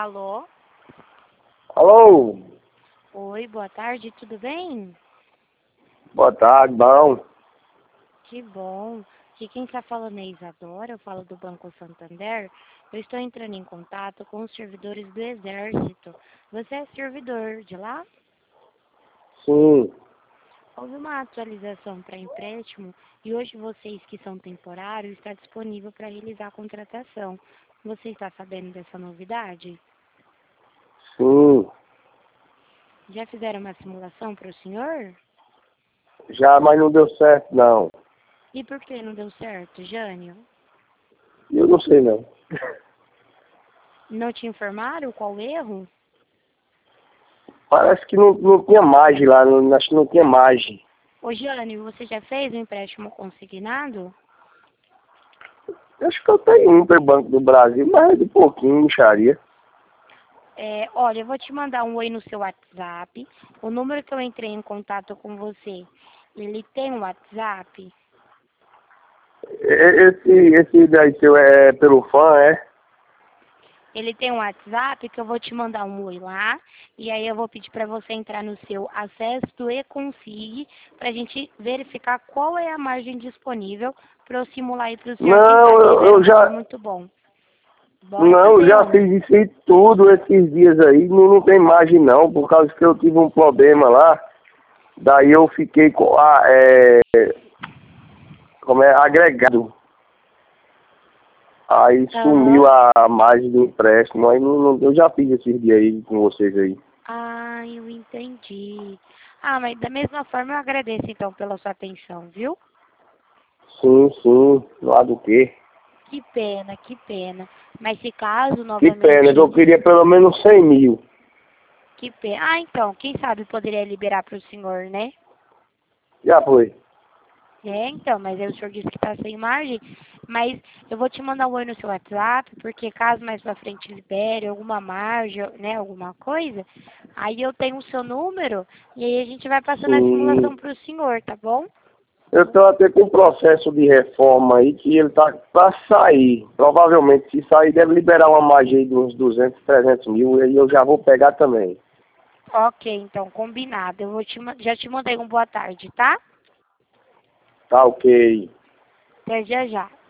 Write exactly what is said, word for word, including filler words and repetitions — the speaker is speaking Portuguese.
Alô? Alô? Oi, boa tarde, tudo bem? Boa tarde, bom. Que bom. Aqui quem está falando é Isadora, eu falo do Banco Santander. Eu estou entrando em contato com os servidores do Exército. Você é servidor de lá? Sim, Houve uma atualização para empréstimo e hoje vocês que são temporários está disponível para realizar a contratação. Você está sabendo dessa novidade? sim. Já fizeram uma simulação para o senhor? Já, mas não deu certo, não. E por que não deu certo, Jânio? Eu não sei, não. Não te informaram qual o erro? Parece que não, não tinha margem lá, não, acho que não tinha margem. Ô, Jânio, você já fez um empréstimo consignado? Acho que eu tenho um pelo Banco do Brasil, mas é de pouquinho, mixaria. É, olha, eu vou te mandar um oi no seu WhatsApp. O número que eu entrei em contato com você, ele tem um WhatsApp? E- Esse, esse daí seu é pelo fã, é? Ele tem um WhatsApp que eu vou te mandar um oi lá. E aí eu vou pedir para você entrar no seu acesso e consiga para a gente verificar qual é a margem disponível para eu simular aí para o senhor. Quem Não, sabe eu, tiver eu um valor já... muito bom. Bora Não, eu fazer já um. fiz isso aí tudo esses dias aí, não, não tem margem não, por causa que eu tive um problema lá. Daí eu fiquei com a... É, como é? Agregado. Aí sumiu Aham. a margem do empréstimo, aí não, não- eu já fiz esses dias aí com vocês aí. Ah, eu entendi. Ah, mas da mesma forma eu agradeço então pela sua atenção, viu? Sim, sim, lá do quê? Que pena, que pena. Mas se caso Que pena, que novamente, eu queria pelo menos cem mil. que pena. Ah, então, quem sabe poderia liberar para o senhor, né? Já foi. É, então, mas aí o senhor disse que está sem margem. Mas eu vou te mandar um oi no seu WhatsApp, porque caso mais pra frente libere alguma margem, né, alguma coisa, aí eu tenho o seu número e aí a gente vai passando a Sim. simulação para o senhor, tá bom? Eu tô até com um processo de reforma aí que ele tá pra sair. Provavelmente, se sair, deve liberar uma margem aí de uns duzentos, trezentos mil, e aí eu já vou pegar também. Ok, então, combinado. Eu vou te, ma- já te mandei um boa tarde, tá? Tá ok. Até já já.